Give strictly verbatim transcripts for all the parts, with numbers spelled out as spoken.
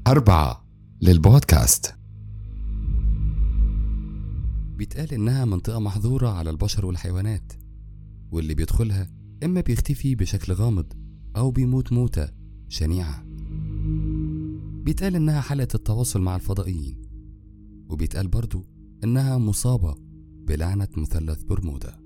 أربعة للبودكاست. بيتقال إنها منطقة محظورة على البشر والحيوانات، واللي بيدخلها إما بيختفي بشكل غامض أو بيموت موتة شنيعة. بيتقال إنها حلقة التواصل مع الفضائيين، وبيتقال برضو إنها مصابة بلعنة مثلث برمودا.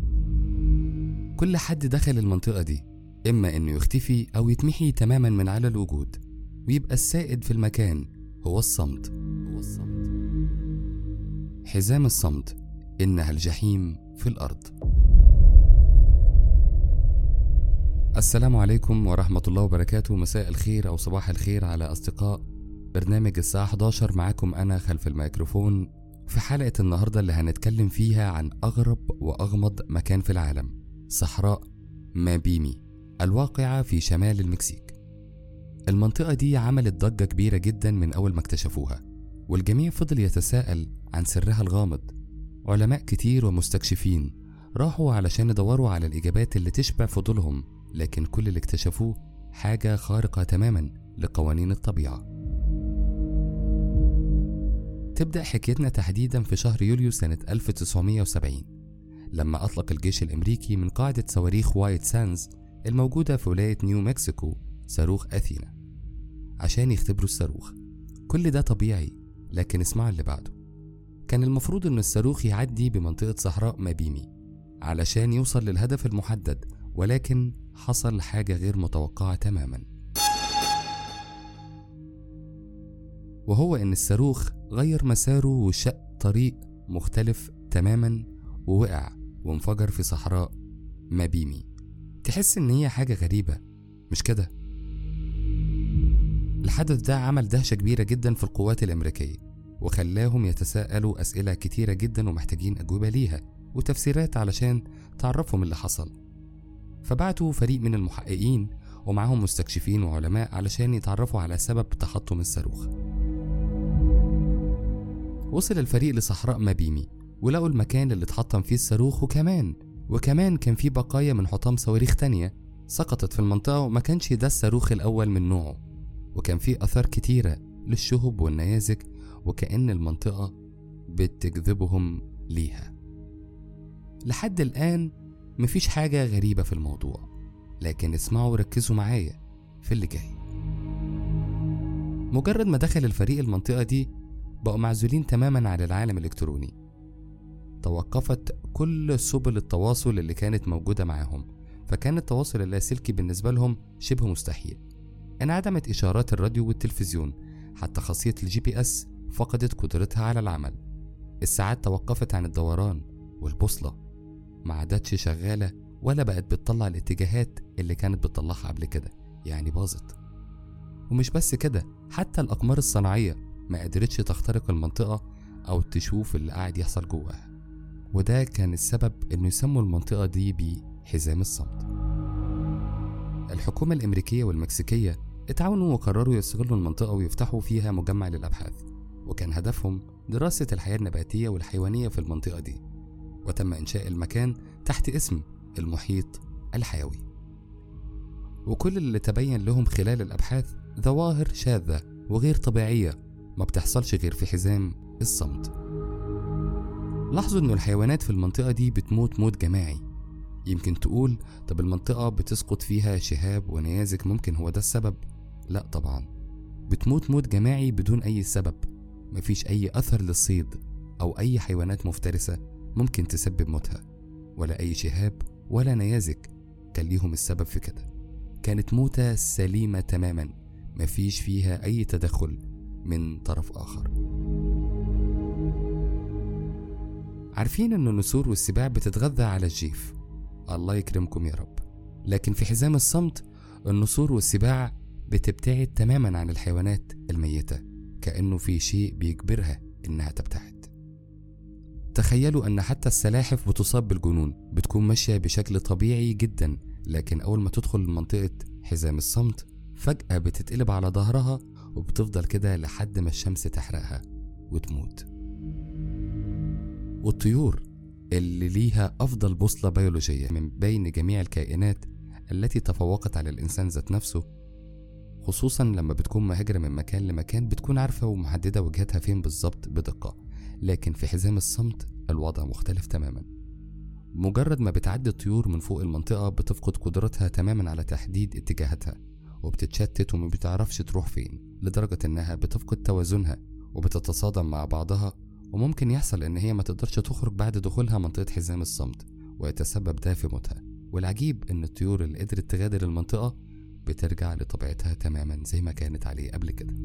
كل حد دخل المنطقة دي إما إنه يختفي أو يتمحي تماما من على الوجود، ويبقى السائد في المكان هو الصمت. هو الصمت. حزام الصمت، إنها الجحيم في الأرض. السلام عليكم ورحمة الله وبركاته. مساء الخير أو صباح الخير على أصدقاء برنامج الساعة إحدى عشر. معاكم أنا خلف الميكروفون في حلقة النهاردة اللي هنتكلم فيها عن أغرب وأغمض مكان في العالم، صحراء مابيمي الواقعة في شمال المكسيك. المنطقة دي عملت ضجة كبيرة جدا من أول ما اكتشفوها، والجميع فضل يتساءل عن سرها الغامض. علماء كتير ومستكشفين راحوا علشان يدوروا على الإجابات اللي تشبع فضولهم، لكن كل اللي اكتشفوه حاجة خارقة تماما لقوانين الطبيعة. تبدأ حكايتنا تحديدا في شهر يوليو سنة ألف وتسعمائة وسبعين، لما أطلق الجيش الأمريكي من قاعدة صواريخ وايت ساندز الموجودة في ولاية نيو مكسيكو صاروخ أثينا عشان يختبروا الصاروخ. كل ده طبيعي، لكن اسمعوا اللي بعده. كان المفروض أن الصاروخ يعدي بمنطقة صحراء مابيمي علشان يوصل للهدف المحدد، ولكن حصل حاجة غير متوقعة تماما، وهو أن الصاروخ غير مساره وشق طريق مختلف تماما ووقع وانفجر في صحراء مابيمي. تحس ان هي حاجة غريبة، مش كده؟ الحدث ده عمل دهشة كبيرة جدا في القوات الأمريكية، وخلاهم يتساءلوا أسئلة كتيرة جدا ومحتاجين أجوبة ليها وتفسيرات علشان تعرفهم اللي حصل. فبعتوا فريق من المحققين ومعهم مستكشفين وعلماء علشان يتعرفوا على سبب تحطم الصاروخ. وصل الفريق لصحراء مابيمي ولقوا المكان اللي اتحطم فيه الصاروخ، وكمان وكمان كان فيه بقايا من حطام صواريخ تانية سقطت في المنطقة، وما كانش ده الصاروخ الأول من نوعه، وكان فيه أثار كتيرة للشهب والنيازك، وكأن المنطقة بتجذبهم ليها. لحد الآن مفيش حاجة غريبة في الموضوع، لكن اسمعوا وركزوا معايا في اللي جاي. مجرد ما دخل الفريق المنطقة دي بقوا معزولين تماما عن العالم الإلكتروني. توقفت كل سبل التواصل اللي كانت موجودة معاهم، فكان التواصل اللاسلكي بالنسبة لهم شبه مستحيل. انعدمت إشارات الراديو والتلفزيون، حتى خاصية الجي بي اس فقدت قدرتها على العمل. الساعات توقفت عن الدوران، والبوصلة ما عادتش شغالة ولا بقت بتطلع الاتجاهات اللي كانت بتطلعها قبل كده، يعني باظت. ومش بس كده، حتى الأقمار الصناعية ما قدرتش تخترق المنطقة أو تشوف اللي قاعد يحصل جواها، وده كان السبب إنه يسموا المنطقة دي بحزام الصمت. الحكومة الأمريكية والمكسيكية اتعاونوا وقرروا يستغلوا المنطقة ويفتحوا فيها مجمع للأبحاث، وكان هدفهم دراسة الحياة النباتية والحيوانية في المنطقة دي، وتم إنشاء المكان تحت اسم المحيط الحيوي. وكل اللي تبين لهم خلال الأبحاث ظواهر شاذة وغير طبيعية ما بتحصلش غير في حزام الصمت. لاحظوا إنه الحيوانات في المنطقة دي بتموت موت جماعي. يمكن تقول طب المنطقة بتسقط فيها شهاب ونيازك، ممكن هو ده السبب؟ لا طبعا، بتموت موت جماعي بدون أي سبب. مفيش أي أثر للصيد أو أي حيوانات مفترسة ممكن تسبب موتها، ولا أي شهاب ولا نيازك كان ليهم السبب في كده. كانت موتة سليمة تماما، مفيش فيها أي تدخل من طرف آخر. عارفين أن النسور والسباع بتتغذى على الجيف، الله يكرمكم يا رب، لكن في حزام الصمت النسور والسباع بتبتعد تماما عن الحيوانات الميتة، كأنه في شيء بيجبرها إنها تبتعد. تخيلوا أن حتى السلاحف بتصاب بالجنون، بتكون ماشية بشكل طبيعي جدا، لكن أول ما تدخل منطقة حزام الصمت فجأة بتتقلب على ظهرها وبتفضل كده لحد ما الشمس تحرقها وتموت. والطيور اللي ليها أفضل بوصلة بيولوجية من بين جميع الكائنات التي تفوقت على الإنسان ذات نفسه، خصوصا لما بتكون مهاجرة من مكان لمكان بتكون عارفة ومحددة وجهتها فين بالظبط بدقة. لكن في حزام الصمت الوضع مختلف تماما. مجرد ما بتعدي الطيور من فوق المنطقة بتفقد قدرتها تماما على تحديد اتجاهاتها، وبتتشتت وما بتعرفش تروح فين، لدرجة انها بتفقد توازنها وبتتصادم مع بعضها، وممكن يحصل ان هي ما تقدرش تخرج بعد دخولها منطقة حزام الصمت، ويتسبب ده في موتها. والعجيب ان الطيور اللي قدرت تغادر المنطقة بترجع لطبيعتها تماما زي ما كانت عليه قبل كده.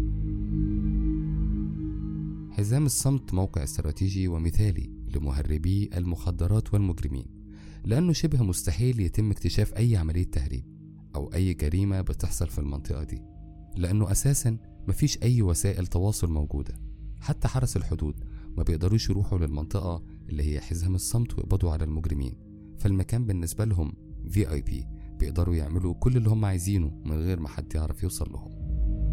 حزام الصمت موقع استراتيجي ومثالي لمهربي المخدرات والمجرمين، لأنه شبه مستحيل يتم اكتشاف أي عملية تهريب أو أي جريمة بتحصل في المنطقة دي، لأنه أساسا مفيش أي وسائل تواصل موجودة. حتى حرس الحدود ما بيقدروش يروحوا للمنطقة اللي هي حزام الصمت ويقبضوا على المجرمين، فالمكان بالنسبة لهم في آي بي، بيقدروا يعملوا كل اللي هم عايزينه من غير ما حد يعرف يوصل لهم.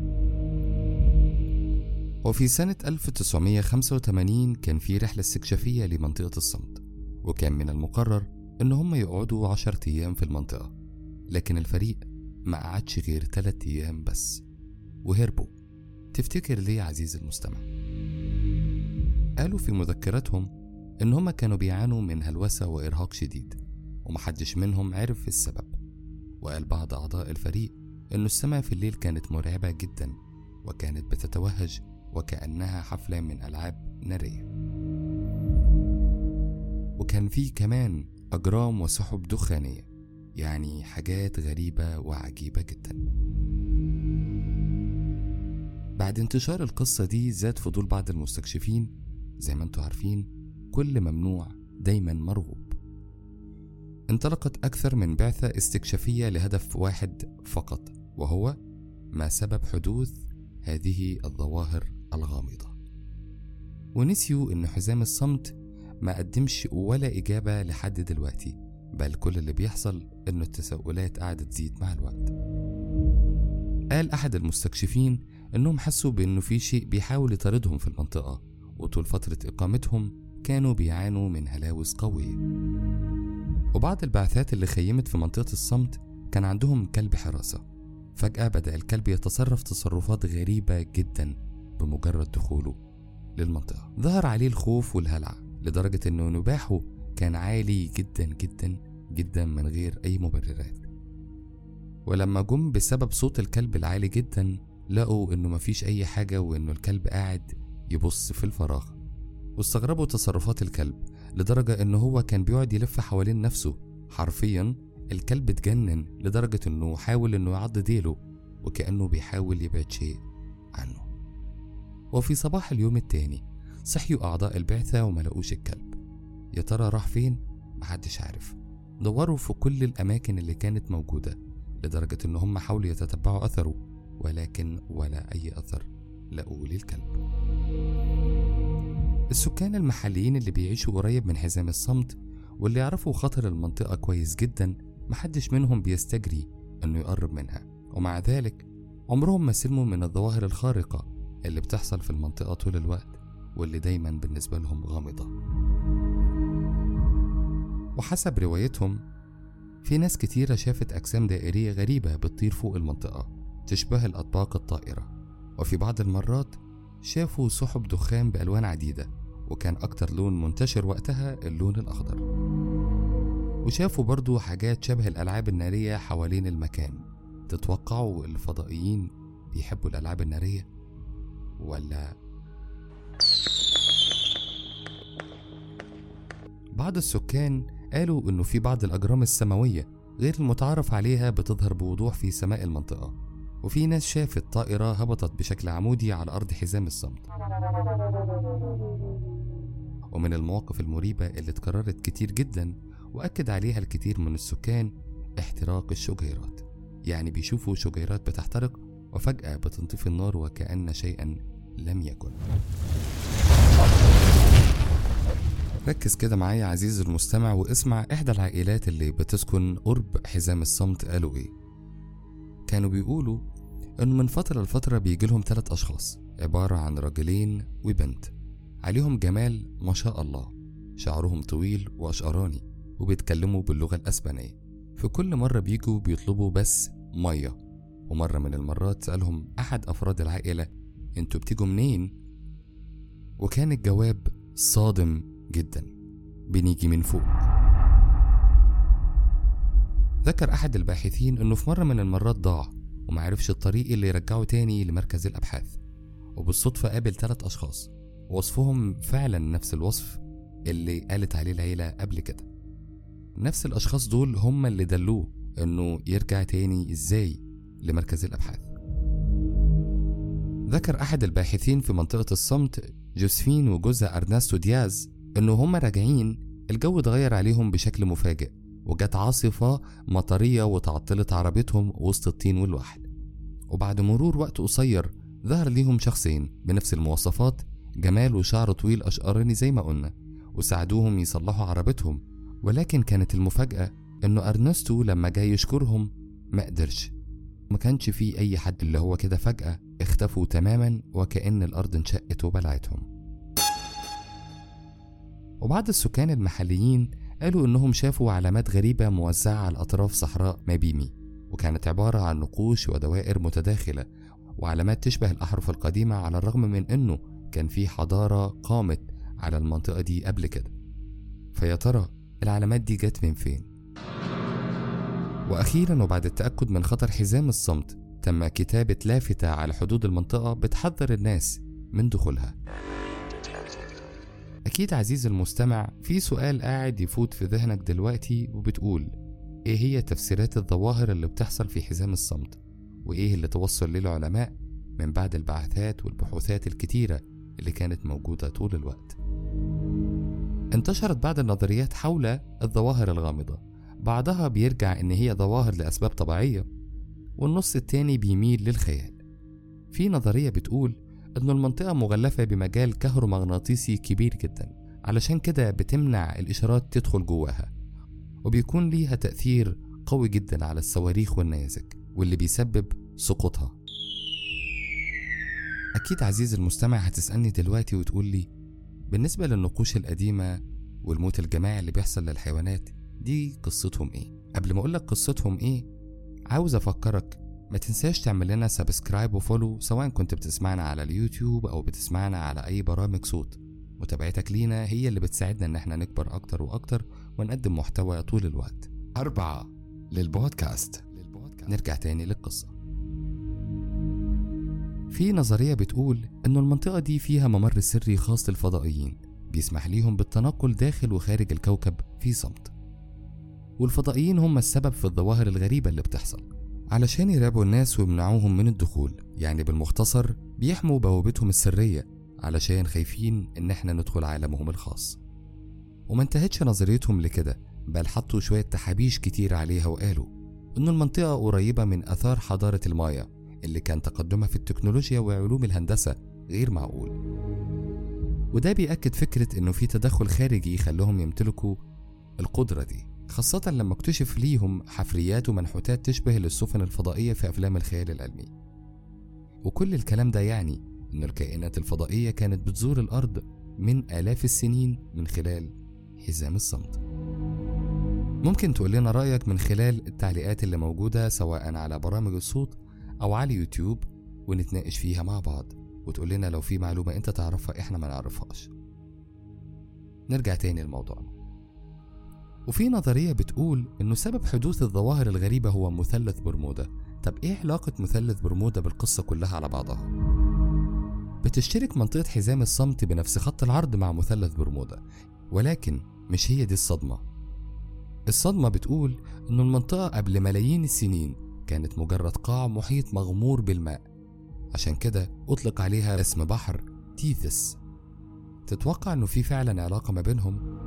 وفي سنة ألف وتسعمية وخمسة وثمانين كان في رحلة استكشافية لمنطقة الصمت، وكان من المقرر إن هم يقعدوا عشرة أيام في المنطقة، لكن الفريق ما قعدش غير ثلاثة أيام بس وهربوا. تفتكر ليه عزيزي المستمع؟ قالوا في مذكراتهم إن هم كانوا بيعانوا من هلوسة وإرهاق شديد، ومحدش منهم عرف السبب. وقال بعض أعضاء الفريق إنه السماء في الليل كانت مرعبة جدا، وكانت بتتوهج وكأنها حفلة من ألعاب نارية. وكان فيه كمان أجرام وسحب دخانية، يعني حاجات غريبة وعجيبة جدا. بعد انتشار القصة دي زاد فضول بعض المستكشفين. زي ما انتوا عارفين كل ممنوع دايما مرغوب. انطلقت أكثر من بعثة استكشافية لهدف واحد فقط، وهو ما سبب حدوث هذه الظواهر الغامضة. ونسيوا إن حزام الصمت ما قدمش ولا إجابة لحد دلوقتي، بل كل اللي بيحصل إنه التساؤلات قاعدة تزيد مع الوقت. قال أحد المستكشفين إنهم حسوا بإنه في شيء بيحاول يطاردهم في المنطقة، وطول فترة إقامتهم كانوا بيعانوا من هلاوس قوية. وبعض البعثات اللي خيمت في منطقة الصمت كان عندهم كلب حراسة. فجأة بدأ الكلب يتصرف تصرفات غريبة جدا بمجرد دخوله للمنطقة. ظهر عليه الخوف والهلع لدرجة انه نباحه كان عالي جدا جدا جدا من غير اي مبررات. ولما جم بسبب صوت الكلب العالي جدا لقوا انه مفيش اي حاجة، وانه الكلب قاعد يبص في الفراغ. واستغربوا تصرفات الكلب لدرجة انه هو كان بيقعد يلف حوالين نفسه. حرفيا الكلب اتجنن لدرجة انه حاول انه يعض ديله، وكأنه بيحاول يبعد شيء عنه. وفي صباح اليوم التاني صحيوا أعضاء البعثة وما لقوش الكلب. يا ترى راح فين؟ محدش عارف. دوروا في كل الأماكن اللي كانت موجودة لدرجة إن هم حاولوا يتتبعوا أثره، ولكن ولا أي أثر لقوا للكلب. السكان المحليين اللي بيعيشوا قريب من حزام الصمت واللي يعرفوا خطر المنطقة كويس جدا محدش منهم بيستجري إنه يقرب منها، ومع ذلك عمرهم ما سلموا من الظواهر الخارقة اللي بتحصل في المنطقة طول الوقت، واللي دايما بالنسبة لهم غامضة. وحسب روايتهم في ناس كتيرة شافت أجسام دائرية غريبة بتطير فوق المنطقة تشبه الأطباق الطائرة، وفي بعض المرات شافوا سحب دخان بألوان عديدة، وكان أكتر لون منتشر وقتها اللون الأخضر. وشافوا برضو حاجات شبه الألعاب النارية حوالين المكان. تتوقعوا الفضائيين بيحبوا الألعاب النارية ولا؟ بعض السكان قالوا إنه في بعض الأجرام السماوية غير المتعارف عليها بتظهر بوضوح في سماء المنطقة، وفي ناس شافت طائرة هبطت بشكل عمودي على أرض حزام الصمت. ومن المواقف المريبة اللي اتكررت كتير جدا وأكد عليها الكثير من السكان احتراق الشجيرات، يعني بيشوفوا شجيرات بتحترق وفجأة بتنطفي النار وكأن شيئا لم يكن. ركز كده معايا عزيزي المستمع واسمع إحدى العائلات اللي بتسكن قرب حزام الصمت قالوا إيه. كانوا بيقولوا إنه من فترة لفترة بيجيلهم ثلاث أشخاص عبارة عن رجلين وبنت عليهم جمال ما شاء الله، شعرهم طويل وأشقراني وبيتكلموا باللغة الأسبانية. في كل مرة بيجوا بيطلبوا بس مية، ومرة من المرات سألهم أحد أفراد العائلة انتوا بتيجوا منين؟ وكان الجواب صادم جدا، بنيجي من فوق. ذكر أحد الباحثين أنه في مرة من المرات ضاع ومعرفش الطريق اللي يرجعه تاني لمركز الأبحاث، وبالصدفة قابل ثلاث أشخاص وصفهم فعلا نفس الوصف اللي قالت عليه العيلة قبل كده. نفس الأشخاص دول هم اللي دلوه أنه يرجع تاني إزاي لمركز الأبحاث. ذكر أحد الباحثين في منطقة الصمت جوزفين وجوزها أرناستو دياز أنه هم راجعين الجو اتغير عليهم بشكل مفاجئ، وجت عاصفة مطرية وتعطلت عربيتهم وسط الطين والوحل. وبعد مرور وقت قصير ظهر ليهم شخصين بنفس المواصفات، جمال وشعر طويل أشقراني زي ما قلنا، وساعدوهم يصلحوا عربيتهم. ولكن كانت المفاجأة إنه أرنستو لما جاي يشكرهم ما قدرش، ما كانش فيه أي حد، اللي هو كده فجأة اختفوا تماما وكأن الأرض انشقت وبلعتهم. وبعض السكان المحليين قالوا إنهم شافوا علامات غريبة موزعة على أطراف صحراء مابيمي، وكانت عبارة عن نقوش ودوائر متداخلة وعلامات تشبه الأحرف القديمة، على الرغم من إنه كان في حضارة قامت على المنطقة دي قبل كده. فيا ترى العلامات دي جت من فين؟ وأخيرا وبعد التأكد من خطر حزام الصمت تم كتابة لافتة على حدود المنطقة بتحذر الناس من دخولها. أكيد عزيز المستمع في سؤال قاعد يفوت في ذهنك دلوقتي وبتقول إيه هي تفسيرات الظواهر اللي بتحصل في حزام الصمت، وإيه اللي توصل ليه العلماء من بعد البعثات والبحوثات الكتيرة اللي كانت موجودة طول الوقت. انتشرت بعض النظريات حول الظواهر الغامضة، بعضها بيرجع إن هي ظواهر لأسباب طبيعية، والنص التاني بيميل للخيال. في نظرية بتقول إن المنطقة مغلفة بمجال كهرومغناطيسي كبير جدا، علشان كده بتمنع الإشارات تدخل جواها، وبيكون ليها تأثير قوي جدا على الصواريخ والنيازك، واللي بيسبب سقوطها. أكيد عزيز المستمع هتسألني دلوقتي وتقول لي بالنسبة للنقوش القديمة والموت الجماعي اللي بيحصل للحيوانات دي قصتهم إيه؟ قبل ما أقولك قصتهم إيه عاوز أفكرك ما تنساش تعمل لنا سبسكرايب وفولو، سواء كنت بتسمعنا على اليوتيوب أو بتسمعنا على أي برامج صوت. متابعتك لينا هي اللي بتساعدنا إن احنا نكبر أكتر وأكتر ونقدم محتوى طول الوقت. أربعة للبودكاست. نرجع تاني للقصة. في نظرية بتقول إنه المنطقة دي فيها ممر سري خاص للفضائيين بيسمح ليهم بالتنقل داخل وخارج الكوكب في صمت، والفضائيين هم السبب في الظواهر الغريبة اللي بتحصل علشان يراقبوا الناس ويمنعوهم من الدخول. يعني بالمختصر بيحموا بوابتهم السرية علشان خايفين إن احنا ندخل عالمهم الخاص. وما انتهتش نظريتهم لكده، بل حطوا شوية تحابيش كتير عليها وقالوا إن المنطقة قريبة من آثار حضارة المايا اللي كان تقدمها في التكنولوجيا وعلوم الهندسة غير معقول. وده بيأكد فكرة إنه في تدخل خارجي يخليهم يمتلكوا القدرة دي، خاصة لما اكتشف ليهم حفريات ومنحوتات تشبه للسفن الفضائية في أفلام الخيال العلمي. وكل الكلام ده يعني إن الكائنات الفضائية كانت بتزور الأرض من آلاف السنين من خلال حزام الصمت. ممكن تقول لنا رأيك من خلال التعليقات اللي موجودة سواء على برامج الصوت أو على يوتيوب، ونتناقش فيها مع بعض، وتقول لنا لو في معلومة أنت تعرفها إحنا ما نعرفهاش. نرجع تاني لموضوعنا. وفي نظرية بتقول إنه سبب حدوث الظواهر الغريبة هو مثلث برمودا. طب إيه علاقة مثلث برمودا بالقصة كلها على بعضها؟ بتشترك منطقة حزام الصمت بنفس خط العرض مع مثلث برمودا، ولكن مش هي دي الصدمة. الصدمة بتقول إنه المنطقة قبل ملايين السنين كانت مجرد قاع محيط مغمور بالماء، عشان كده أطلق عليها اسم بحر تيثس. تتوقع إنه في فعلا علاقة ما بينهم؟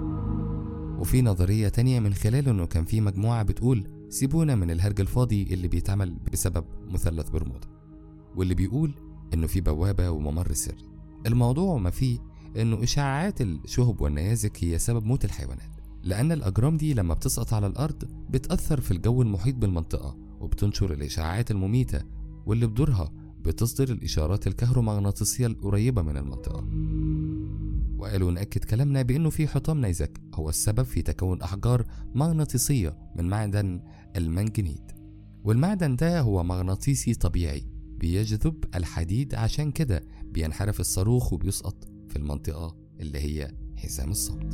وفي نظرية تانية من خلال إنه كان في مجموعة بتقول سيبونا من الهرج الفاضي اللي بيتعمل بسبب مثلث برمودا، واللي بيقول إنه في بوابة وممر سري. الموضوع ما فيه إنه إشعاعات الشهب والنيازك هي سبب موت الحيوانات، لأن الأجرام دي لما بتسقط على الأرض بتأثر في الجو المحيط بالمنطقة وبتنشر الإشعاعات المميتة، واللي بدورها بتصدر الإشارات الكهرومغناطيسية القريبة من المنطقة. وقالوا نأكد كلامنا بأنه في حطام نيزك هو السبب في تكون أحجار مغناطيسية من معدن المنجنيت، والمعدن ده هو مغناطيسي طبيعي بيجذب الحديد، عشان كده بينحرف الصاروخ وبيسقط في المنطقة اللي هي حزام الصمت.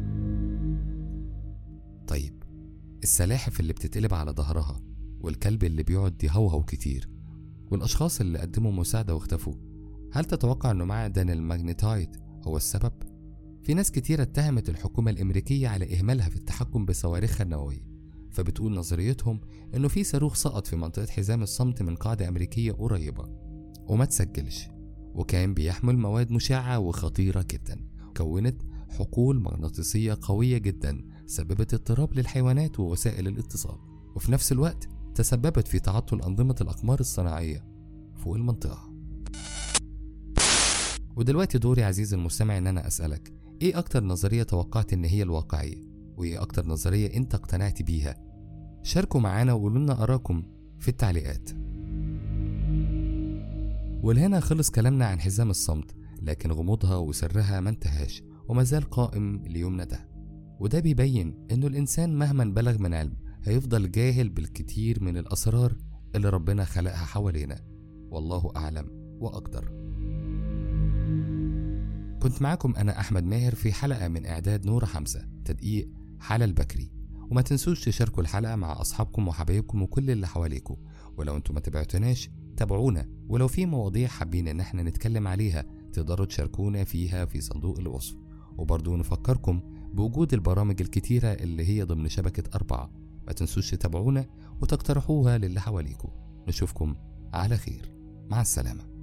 طيب السلاحف اللي بتتقلب على ظهرها، والكلب اللي بيقعد يهوهو كتير، والأشخاص اللي قدموا مساعدة واختفوا، هل تتوقع أنه معدن الماجنيتايت هو السبب؟ في ناس كتير اتهمت الحكومة الأمريكية على إهمالها في التحكم بصواريخها النووية، فبتقول نظريتهم أنه في صاروخ سقط في منطقة حزام الصمت من قاعدة أمريكية قريبة وما تسجلش، وكان بيحمل مواد مشعة وخطيرة جدا، كونت حقول مغناطيسية قوية جدا سببت اضطراب للحيوانات ووسائل الاتصال، وفي نفس الوقت تسببت في تعطل أنظمة الأقمار الصناعية فوق المنطقة. ودلوقتي دوري عزيزي المستمع ان انا اسألك، ايه اكتر نظرية توقعت ان هي الواقعية؟ وايه اكتر نظرية انت اقتنعت بيها؟ شاركوا معانا وقولوا لنا اراءكم في التعليقات. ولهنا خلص كلامنا عن حزام الصمت، لكن غموضها وسرها ما انتهاش ومازال قائم ليومنا ده، وده بيبين انه الانسان مهما بلغ من علم هيفضل جاهل بالكثير من الاسرار اللي ربنا خلقها حوالينا، والله اعلم واقدر. كنت معاكم أنا أحمد ماهر في حلقة من إعداد نورة حمزة، تدقيق حلا البكري. وما تنسوش تشاركوا الحلقة مع أصحابكم وحبايبكم وكل اللي حواليكم، ولو أنتم ما تابعتوناش تابعونا، ولو في مواضيع حابين إن احنا نتكلم عليها تقدروا تشاركونا فيها في صندوق الوصف. وبرضو نفكركم بوجود البرامج الكتيرة اللي هي ضمن شبكة أربعة، ما تنسوش تتابعونا وتقترحوها للي حواليكم. نشوفكم على خير، مع السلامة.